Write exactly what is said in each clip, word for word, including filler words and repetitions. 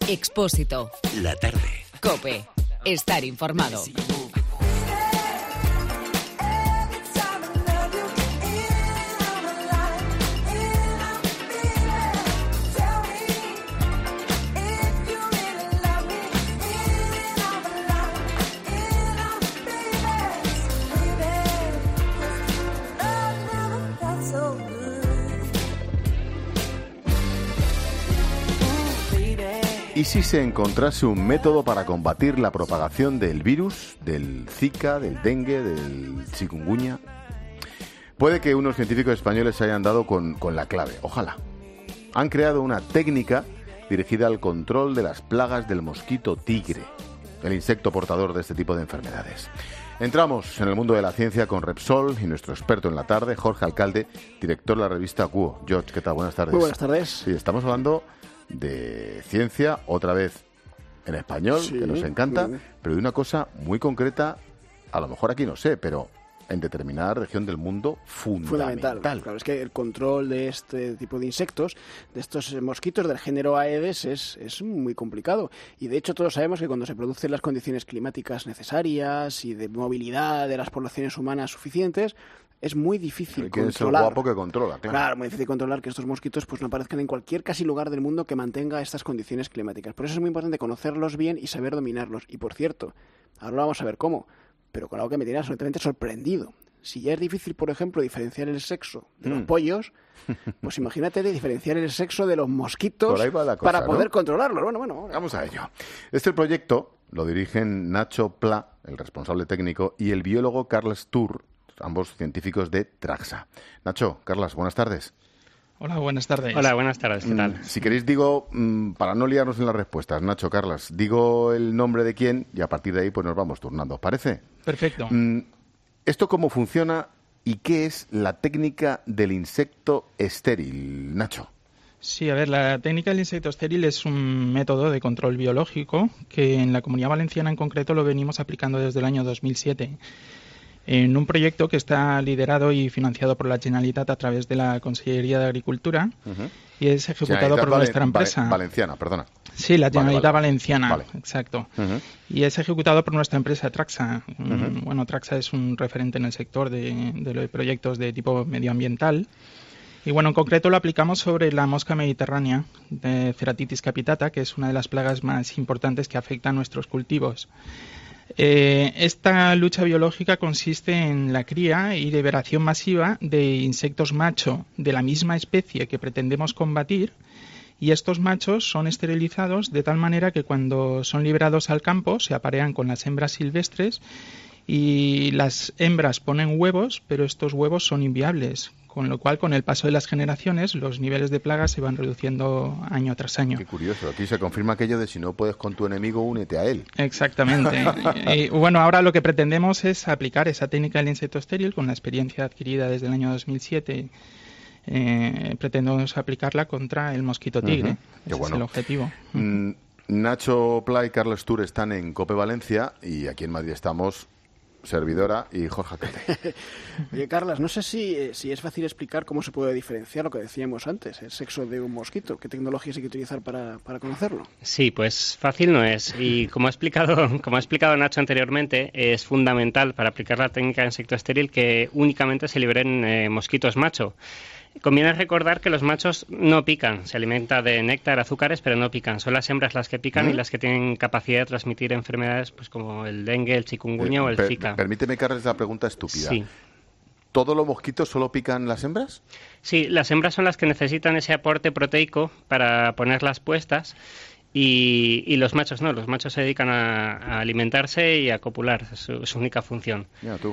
Expósito. La tarde. COPE. Estar informado. ¿Y si se encontrase un método para combatir la propagación del virus, del Zika, del dengue, del chikungunya? Puede que unos científicos españoles se hayan dado con, con la clave, ojalá. Han creado una técnica dirigida al control de las plagas del mosquito tigre, el insecto portador de este tipo de enfermedades. Entramos en el mundo de la ciencia con Repsol y nuestro experto en la tarde, Jorge Alcalde, director de la revista Cuo. George, ¿qué tal? Buenas tardes. Muy buenas tardes. Sí, estamos hablando de ciencia, otra vez en español, sí, que nos encanta, sí. Pero de una cosa muy concreta, a lo mejor aquí no sé, pero en determinada región del mundo fundamental. Fundamental. Claro, es que el control de este tipo de insectos, de estos mosquitos del género Aedes, es, es muy complicado. Y de hecho todos sabemos que cuando se producen las condiciones climáticas necesarias y de movilidad de las poblaciones humanas suficientes, es muy difícil ¿Quién controlar. Es el guapo que controla, claro. Claro, muy difícil controlar que estos mosquitos pues no aparezcan en cualquier casi lugar del mundo que mantenga estas condiciones climáticas. Por eso es muy importante conocerlos bien y saber dominarlos. Y por cierto, ahora lo vamos a ver cómo, pero con algo que me tiene absolutamente sorprendido. Si ya es difícil, por ejemplo, diferenciar el sexo de mm. los pollos, pues imagínate de diferenciar el sexo de los mosquitos por ahí va la cosa, para poder ¿no? controlarlos. Bueno, bueno, bueno. Vamos a ello. Este proyecto lo dirigen Nacho Pla, el responsable técnico, y el biólogo Carles Tur, ambos científicos de Traxa. Nacho, Carlas, buenas tardes. Hola, buenas tardes. Hola, buenas tardes, ¿qué tal? Mm, si queréis digo, mm, para no liarnos en las respuestas, Nacho, Carlas, digo el nombre de quién y a partir de ahí pues nos vamos turnando, ¿os parece? Perfecto. Mm, ¿Esto cómo funciona y qué es la técnica del insecto estéril, Nacho? Sí, a ver, la técnica del insecto estéril es un método de control biológico que en la Comunidad Valenciana en concreto lo venimos aplicando desde el año dos mil siete. En un proyecto que está liderado y financiado por la Generalitat a través de la Consellería de Agricultura uh-huh. y es ejecutado por vale, nuestra empresa. Vale, valenciana, perdona. Sí, la Generalitat vale, vale. Valenciana, vale. exacto. Uh-huh. Y es ejecutado por nuestra empresa Traxa. Uh-huh. Bueno, Traxa es un referente en el sector de, de los proyectos de tipo medioambiental. Y bueno, en concreto lo aplicamos sobre la mosca mediterránea de Ceratitis capitata, que es una de las plagas más importantes que afecta a nuestros cultivos. Eh, esta lucha biológica consiste en la cría y liberación masiva de insectos macho de la misma especie que pretendemos combatir, y estos machos son esterilizados de tal manera que cuando son liberados al campo se aparean con las hembras silvestres y las hembras ponen huevos, pero estos huevos son inviables, con lo cual con el paso de las generaciones los niveles de plagas se van reduciendo año tras año. Qué curioso, aquí se confirma aquello de si no puedes con tu enemigo, únete a él. Exactamente. Y bueno, ahora lo que pretendemos es aplicar esa técnica del insecto estéril con la experiencia adquirida desde el año dos mil siete. Eh, pretendemos aplicarla contra el mosquito tigre. Uh-huh. Ese bueno. es el objetivo. Mm, Nacho Pla y Carles Tur están en COPE Valencia y aquí en Madrid estamos servidora y Jorge Alcalde. Oye, Carlas, no sé si, eh, si es fácil explicar cómo se puede diferenciar lo que decíamos antes, el sexo de un mosquito. ¿Qué tecnologías hay que utilizar para, para conocerlo? Sí, pues fácil no es. Y como ha explicado, como ha explicado Nacho anteriormente, es fundamental para aplicar la técnica de insecto estéril que únicamente se liberen eh, mosquitos macho. Conviene recordar que los machos no pican, se alimenta de néctar, azúcares, pero no pican. Son las hembras las que pican ¿Mm? y las que tienen capacidad de transmitir enfermedades pues como el dengue, el chikungunya eh, o el per- Zika. Permíteme, Carles, la pregunta estúpida. Sí. ¿Todos los mosquitos solo pican las hembras? Sí, las hembras son las que necesitan ese aporte proteico para ponerlas puestas y, y los machos no. Los machos se dedican a, a alimentarse y a copular, es su, su única función. Mira tú.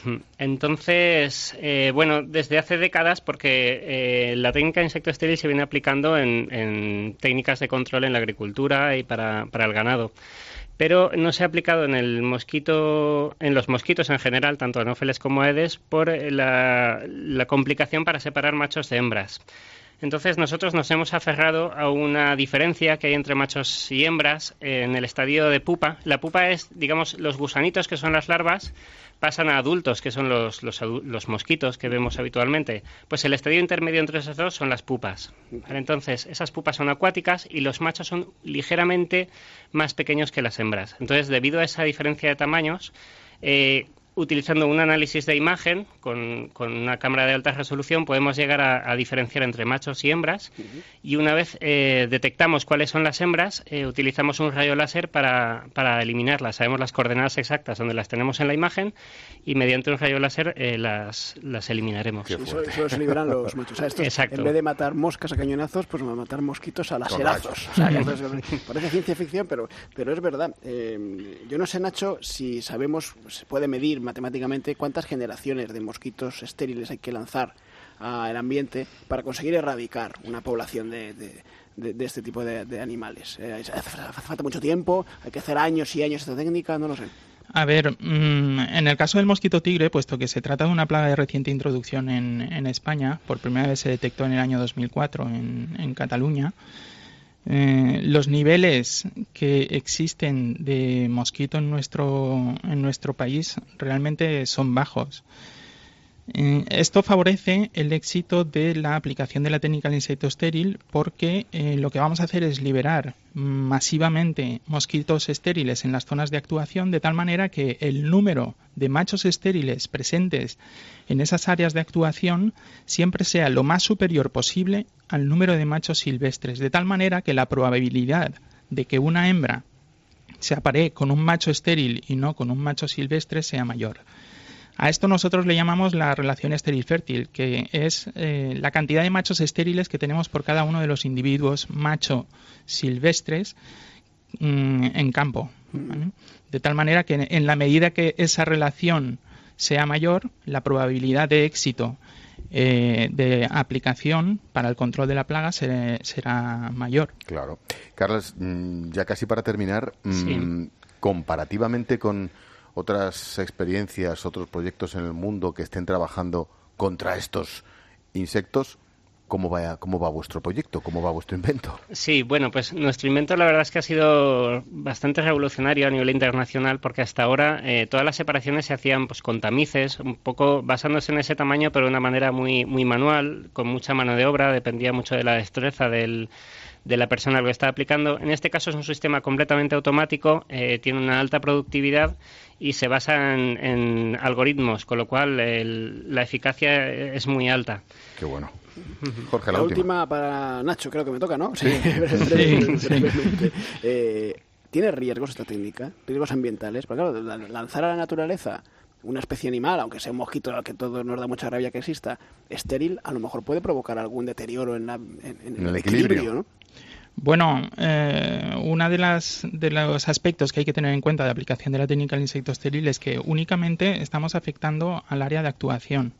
Entonces, eh, bueno, desde hace décadas, porque eh, la técnica de insecto estéril se viene aplicando en, en técnicas de control en la agricultura y para, para el ganado, pero no se ha aplicado en el mosquito, en los mosquitos en general, tanto anófeles como aedes, por la, la complicación para separar machos de hembras. Entonces nosotros nos hemos aferrado a una diferencia que hay entre machos y hembras en el estadio de pupa. La pupa es, digamos, los gusanitos que son las larvas pasan a adultos, que son los, los, los mosquitos que vemos habitualmente. Pues el estadio intermedio entre esos dos son las pupas. ¿Vale? Entonces, esas pupas son acuáticas y los machos son ligeramente más pequeños que las hembras. Entonces, debido a esa diferencia de tamaños, eh, utilizando un análisis de imagen con, con una cámara de alta resolución podemos llegar a, a diferenciar entre machos y hembras, uh-huh. y una vez eh, detectamos cuáles son las hembras, eh, utilizamos un rayo láser para, para eliminarlas. Sabemos las coordenadas exactas donde las tenemos en la imagen y mediante un rayo láser eh, las, las eliminaremos. Y eso, eso se liberan los machos. O sea, estos, Exacto. En vez de matar moscas a cañonazos, pues van a matar mosquitos a laserazos. O sea, entonces, parece ciencia ficción, pero, pero es verdad. Eh, yo no sé, Nacho, si sabemos, se puede medir matemáticamente cuántas generaciones de mosquitos estériles hay que lanzar al ambiente para conseguir erradicar una población de, de, de, de este tipo de, de animales. Eh, hace, hace falta mucho tiempo, hay que hacer años y años esta técnica, no lo sé. A ver, en el caso del mosquito tigre, puesto que se trata de una plaga de reciente introducción en, en España, por primera vez se detectó en el año dos mil cuatro en, en Cataluña, eh, los niveles que existen de mosquito en nuestro, en nuestro país realmente son bajos. Eh, esto favorece el éxito de la aplicación de la técnica del insecto estéril porque eh, lo que vamos a hacer es liberar masivamente mosquitos estériles en las zonas de actuación de tal manera que el número de machos estériles presentes en esas áreas de actuación siempre sea lo más superior posible al número de machos silvestres, de tal manera que la probabilidad de que una hembra se aparee con un macho estéril y no con un macho silvestre sea mayor. A esto nosotros le llamamos la relación estéril-fértil, que es eh, la cantidad de machos estériles que tenemos por cada uno de los individuos macho silvestres mmm, en campo, ¿vale? De tal manera que en la medida que esa relación sea mayor, la probabilidad de éxito eh, de aplicación para el control de la plaga será, será mayor. Claro. Carlos, ya casi para terminar, sí. comparativamente con otras experiencias, otros proyectos en el mundo que estén trabajando contra estos insectos, ¿cómo va, cómo va vuestro proyecto? ¿Cómo va vuestro invento? Sí, bueno, pues nuestro invento la verdad es que ha sido bastante revolucionario a nivel internacional porque hasta ahora eh, todas las separaciones se hacían pues con tamices, un poco basándose en ese tamaño, pero de una manera muy, muy manual, con mucha mano de obra, dependía mucho de la destreza del de la persona que lo está aplicando. En este caso es un sistema completamente automático, eh, tiene una alta productividad y se basa en, en algoritmos, con lo cual el, la eficacia es muy alta. Qué bueno. Jorge, la, la última. última para Nacho, creo que me toca, ¿no? Sí. brevemente, sí, brevemente. Sí. Eh, ¿Tiene riesgos esta técnica? ¿Riesgos ambientales? Porque claro, lanzar a la naturaleza una especie animal, aunque sea un mosquito al que todo nos da mucha rabia que exista, estéril, a lo mejor puede provocar algún deterioro en, la, en, en, en el, el equilibrio, equilibrio, ¿no? Bueno, eh, uno de, las, de los aspectos que hay que tener en cuenta de aplicación de la técnica del insecto estéril es que únicamente estamos afectando al área de actuación.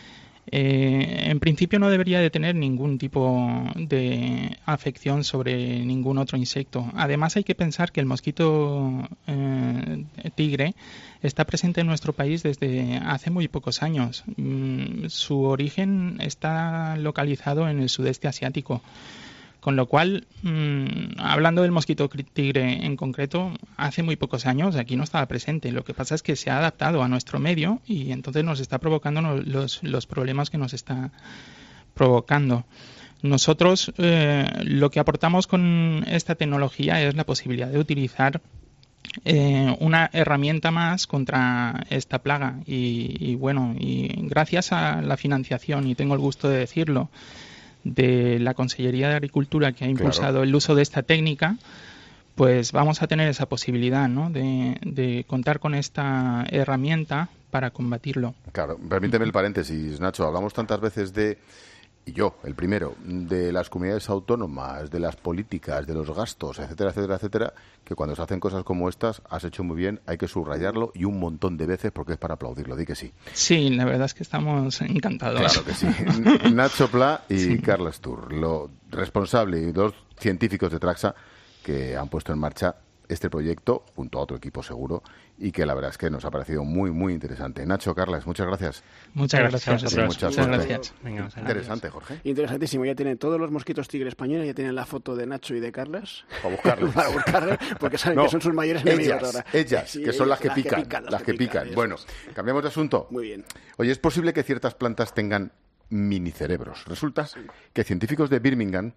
Eh, en principio no debería de tener ningún tipo de afección sobre ningún otro insecto. Además hay que pensar que el mosquito eh, tigre está presente en nuestro país desde hace muy pocos años. Mm, su origen está localizado en el sudeste asiático. Con lo cual, mmm, hablando del mosquito tigre en concreto, hace muy pocos años aquí no estaba presente. Lo que pasa es que se ha adaptado a nuestro medio y entonces nos está provocando los, los problemas que nos está provocando. Nosotros eh, lo que aportamos con esta tecnología es la posibilidad de utilizar eh, una herramienta más contra esta plaga. Y, y bueno, y gracias a la financiación, y tengo el gusto de decirlo, de la Consellería de Agricultura que ha impulsado claro. el uso de esta técnica, pues vamos a tener esa posibilidad, ¿no? de, de contar con esta herramienta para combatirlo. Claro, permíteme el paréntesis, Nacho, hablamos tantas veces de, y yo, el primero, de las comunidades autónomas, de las políticas, de los gastos, etcétera, etcétera, etcétera, que cuando se hacen cosas como estas, has hecho muy bien, hay que subrayarlo y un montón de veces porque es para aplaudirlo, di que sí. Sí, la verdad es que estamos encantados. Claro que sí. Nacho Pla y sí. Carles Tur, lo responsable y dos científicos de Traxa que han puesto en marcha este proyecto junto a otro equipo seguro y que la verdad es que nos ha parecido muy, muy interesante. Nacho, Carlas, muchas gracias. Muchas gracias. Sí, mucha Muchas suerte. gracias. Venga, Interesante, Jorge. Interesantísimo. Ya tienen todos los mosquitos tigre españoles, ya tienen la foto de Nacho y de Carlas. Para buscarlos. Para buscarlos, porque saben No, que son sus mayores enemigos ellas, ahora. ellas, Sí, que son las que las pican. que pican, Las que pican. eso Bueno, es. cambiamos de asunto. Muy bien. Oye, es posible que ciertas plantas tengan minicerebros. Resulta que científicos de Birmingham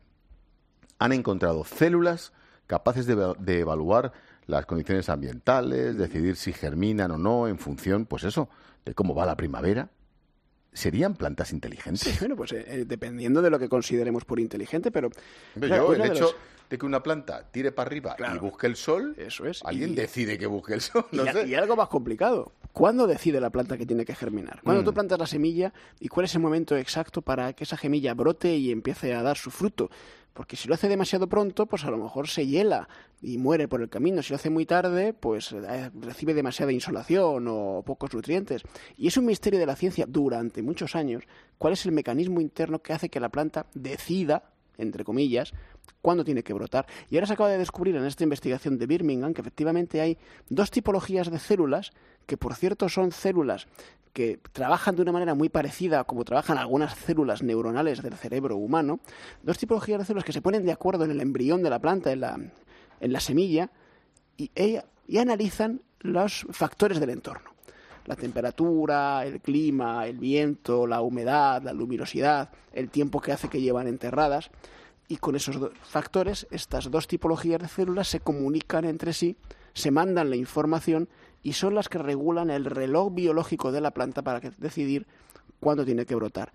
han encontrado células capaces de, de evaluar las condiciones ambientales, decidir si germinan o no en función, pues eso, de cómo va la primavera. ¿Serían plantas inteligentes? Sí, bueno, pues eh, dependiendo de lo que consideremos por inteligente, pero... Hombre, claro, yo, el uno de hecho los- de que una planta tire para arriba Claro. y busque el sol, Eso es. alguien Y- decide que busque el sol, no y, a- sé. y algo más complicado. ¿Cuándo decide la planta que tiene que germinar? ¿Cuándo Mm. tú plantas la semilla y cuál es el momento exacto para que esa semilla brote y empiece a dar su fruto? Porque si lo hace demasiado pronto, pues a lo mejor se hiela y muere por el camino. Si lo hace muy tarde, pues eh, recibe demasiada insolación o pocos nutrientes. Y es un misterio de la ciencia durante muchos años cuál es el mecanismo interno que hace que la planta decida, entre comillas, cuándo tiene que brotar. Y ahora se acaba de descubrir en esta investigación de Birmingham que efectivamente hay dos tipologías de células que, por cierto, son células que trabajan de una manera muy parecida a como trabajan algunas células neuronales del cerebro humano, dos tipologías de células que se ponen de acuerdo en el embrión de la planta, en la, en la semilla, y, ella- y analizan los factores del entorno. La temperatura, el clima, el viento, la humedad, la luminosidad, el tiempo que hace que llevan enterradas. Y con esos dos factores, estas dos tipologías de células se comunican entre sí, se mandan la información y son las que regulan el reloj biológico de la planta para que- decidir cuándo tiene que brotar.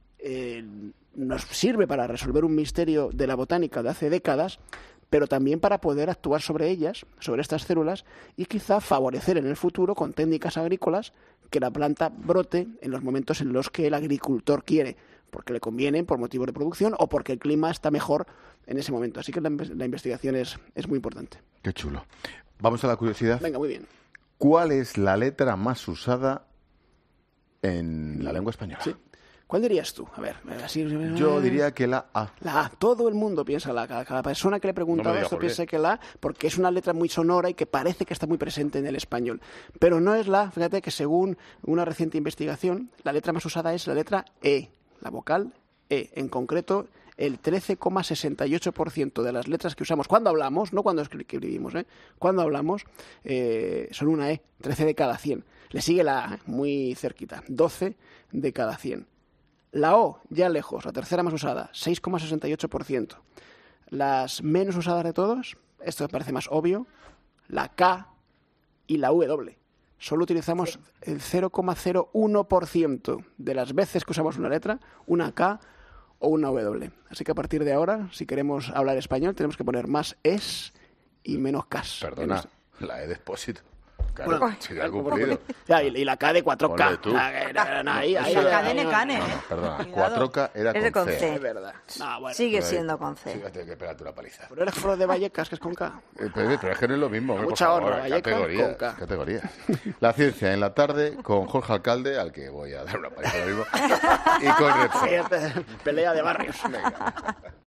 Eh, nos sirve para resolver un misterio de la botánica de hace décadas, pero también para poder actuar sobre ellas, sobre estas células, y quizá favorecer en el futuro con técnicas agrícolas que la planta brote en los momentos en los que el agricultor quiere, porque le conviene por motivo de producción o porque el clima está mejor en ese momento. Así que la, inves- la investigación es, es muy importante. Qué chulo. Vamos a la curiosidad. Venga, muy bien. ¿Cuál es la letra más usada en la lengua española? Sí. ¿Cuál dirías tú? A ver, así... Yo diría que la A. La A. Todo el mundo piensa la A. Cada, cada persona que le he preguntado No me digas esto por qué. piensa que la A, porque es una letra muy sonora y que parece que está muy presente en el español. Pero no es la A. Fíjate que según una reciente investigación, la letra más usada es la letra E, la vocal E. En concreto, el trece coma sesenta y ocho por ciento de las letras que usamos cuando hablamos, no cuando escri- escribimos, ¿eh? Cuando hablamos, eh, son una E, trece de cada cien. Le sigue la A, muy cerquita, doce de cada cien. La O, ya lejos, la tercera más usada, seis coma sesenta y ocho por ciento. Las menos usadas de todos, esto me parece más obvio, la K y la W. Solo utilizamos el cero coma cero uno por ciento de las veces que usamos una letra, una K o una W. Así que a partir de ahora, si queremos hablar español, tenemos que poner más es y menos Ks. Perdona, la E de expósito. Claro, Bueno, si te ha cumplido. Ya, y, y la K de cuatro K. Ponle tú. La- la- la- ahí, ahí, La ahí, cadena ahí, cane, ahí. ¿eh? Perdona, Cuidado. cuatro K era Es de con con C. C. Es verdad. No, bueno. Sigue Ahí. siendo con C. Fíjate que pegarte una paliza. Pero eres Flor de Vallecas, que es con K. Eh, Pero, pero es que no es lo mismo. hombre, por Mucha favor, honra, Vallecas categorías, con K. categorías. La ciencia en la tarde con Jorge Alcalde, al que voy a dar una paliza ahora mismo, y con Repsol. Pelea de barrios. Venga.